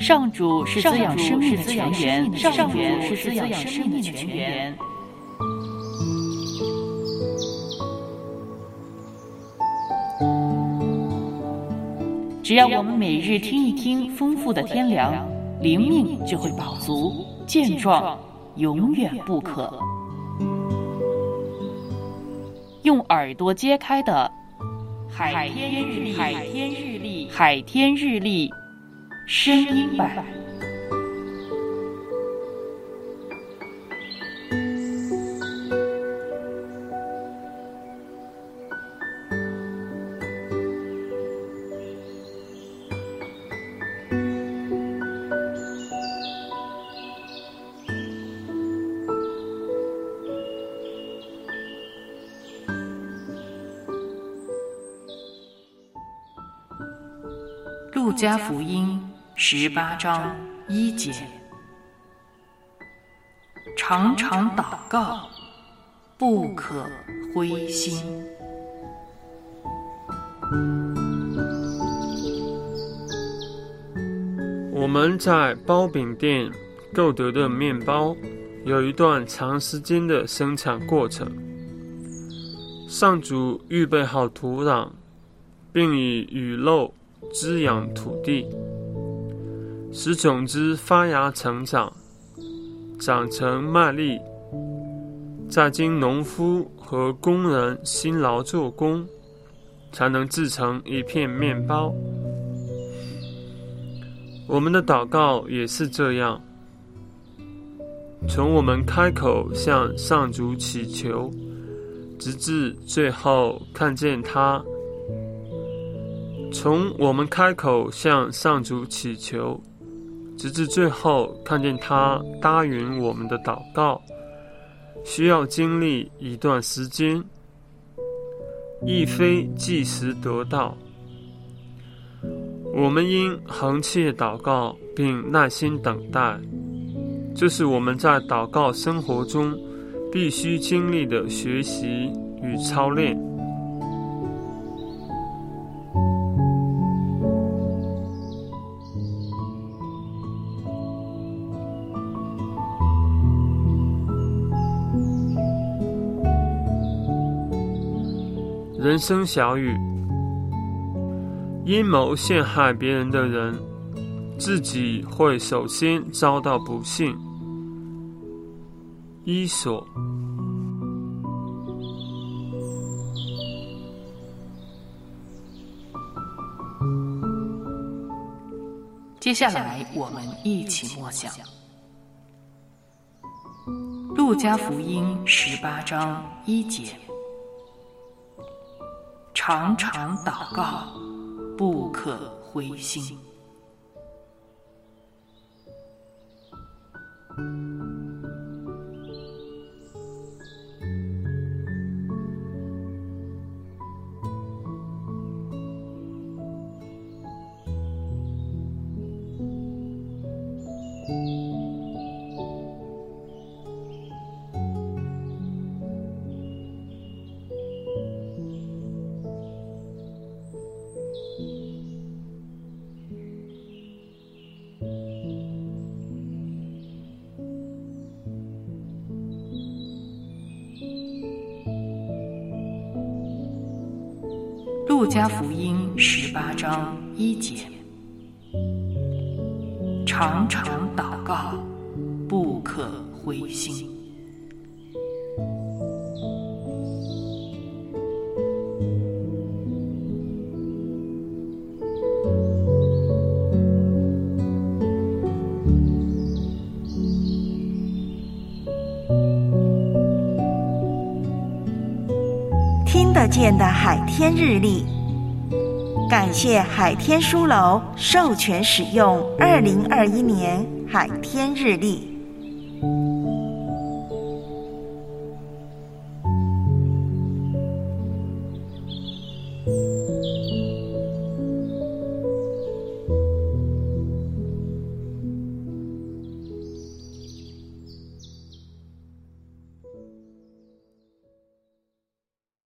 上主是滋养生命的泉源，上主是滋养生命的泉源。只要我们每日听一听丰富的天粮，灵命就会饱足健壮，永远不渴。用耳朵揭开的海天日历声音版。路加福音18章1节，常常祷告，不可灰心。 我们在包饼店购得的面包有一段长时间的生产过程。上主预备好土壤，并以雨露滋养土地，使种子发芽成长，长成麦粒，再经农夫和工人辛劳做工，才能制成一片面包。我们的祷告也是这样，从我们开口向上主祈求，直至最后看见他。从我们开口向上主祈求，直至最后看见他答允我们的祷告，需要经历一段时间，亦非即时得到。我们应恒切祷告并耐心等待，这是我们在祷告生活中必须经历的学习与操练。人生小语：阴谋陷害别人的人，自己会首先遭到不幸。伊索。 接下来我们一起默想路加福音18章1节，常常祷告，不可灰心。路加福音18章1节，常常祷告，不可灰心。 听得见的海天日历，感谢海天书楼授权使用2021年海天日历。